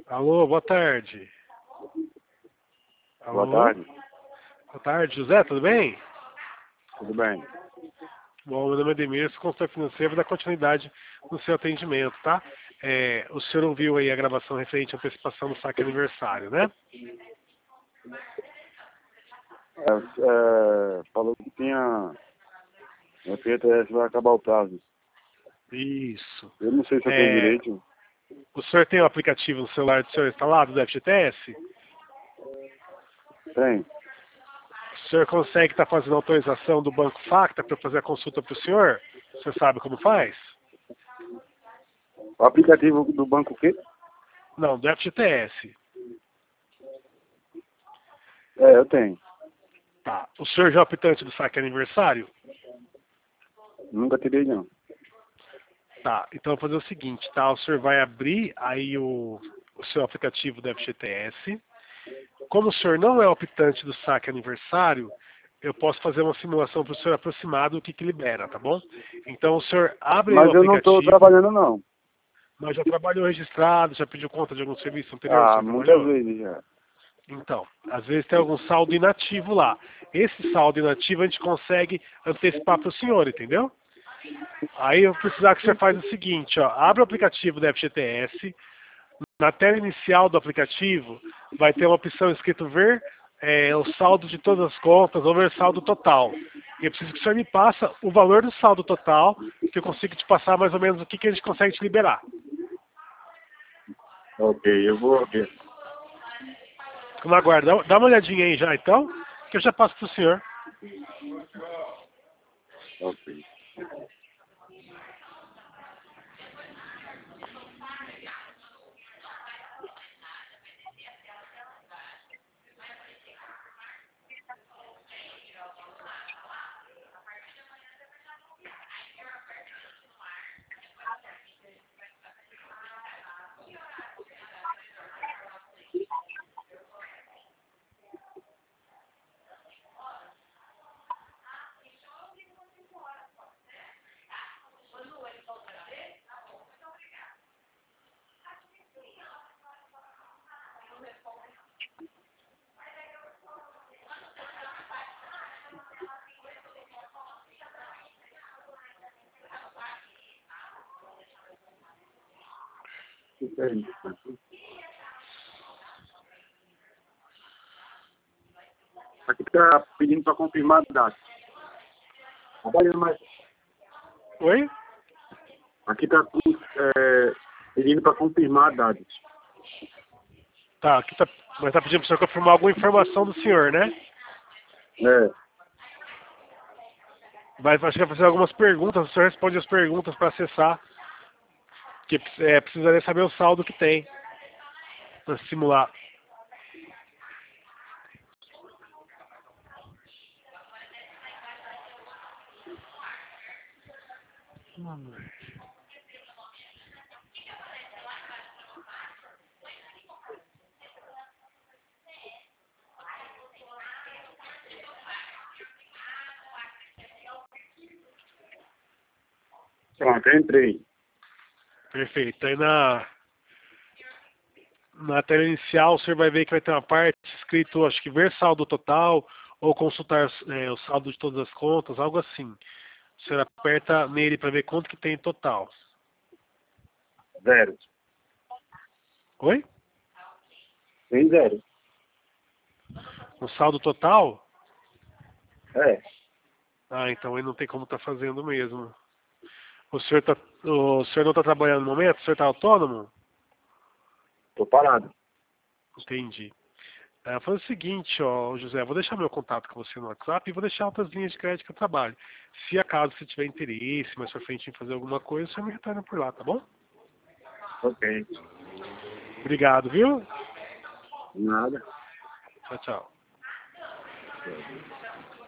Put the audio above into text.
Alô, boa tarde. Alô? Boa tarde. Boa tarde, José, tudo bem? Tudo bem? Bom, meu nome é Demir, sou consultor financeiro, vou dar continuidade no seu atendimento, tá? O senhor ouviu aí a gravação referente à antecipação do saque aniversário, né? Falou que tinha... O FGTS vai acabar o prazo. Isso. Eu não sei se eu tenho direito. O senhor tem o aplicativo no celular do senhor instalado do FGTS? Tem. O senhor consegue estar fazendo autorização do Banco Facta para fazer a consulta para o senhor? O senhor sabe como faz? O aplicativo do banco o quê? Não, do FGTS. Eu tenho. Tá. O senhor já é optante do saque aniversário? Nunca tirei, não. Tá, então eu vou fazer o seguinte, tá? O senhor vai abrir aí o seu aplicativo do FGTS. Como o senhor não é optante do saque aniversário, eu posso fazer uma simulação para o senhor aproximado do que libera, tá bom? Então o senhor abre aí o Mas eu não estou aplicativo. trabalhando, não. Mas já trabalhou registrado, já pediu conta de algum serviço anterior que o senhor Muitas trabalhou? vezes já. Então, às vezes tem algum saldo inativo lá. Esse saldo inativo a gente consegue antecipar para o senhor, entendeu? Aí eu precisar que você faz o seguinte, ó, abre o aplicativo do FGTS, na tela inicial do aplicativo vai ter uma opção escrito ver o saldo de todas as contas ou ver saldo total. E eu preciso que o senhor me passa o valor do saldo total, que eu consigo te passar mais ou menos o que a gente consegue te liberar. Ok, eu vou ver. Fico na guarda. Dá uma olhadinha aí já então, que eu já passo para o senhor. Ok. Aqui está pedindo para confirmar a data. Oi? Aqui está pedindo para confirmar a data. Tá, aqui tá, mas tá pedindo para o senhor confirmar alguma informação do senhor, né? Acho que vai fazer algumas perguntas, o senhor responde as perguntas para acessar. Que precisaria saber o saldo que tem para simular. Pronto, eu entrei. Perfeito. Aí na tela inicial o senhor vai ver que vai ter uma parte escrito, acho que ver saldo total ou consultar o saldo de todas as contas, algo assim. O senhor aperta nele para ver quanto que tem em total. 0. Oi? Tem 0. O saldo total? É. Ah, então aí não tem como estar fazendo mesmo. O senhor não está trabalhando no momento? O senhor está autônomo? Tô parado. Entendi. Faz o seguinte, ó, José, vou deixar meu contato com você no WhatsApp e vou deixar outras linhas de crédito que eu trabalho. Se acaso você tiver interesse, mais pra frente em fazer alguma coisa, você me retorna por lá, tá bom? Ok. Obrigado, viu? Nada. Tchau, tchau.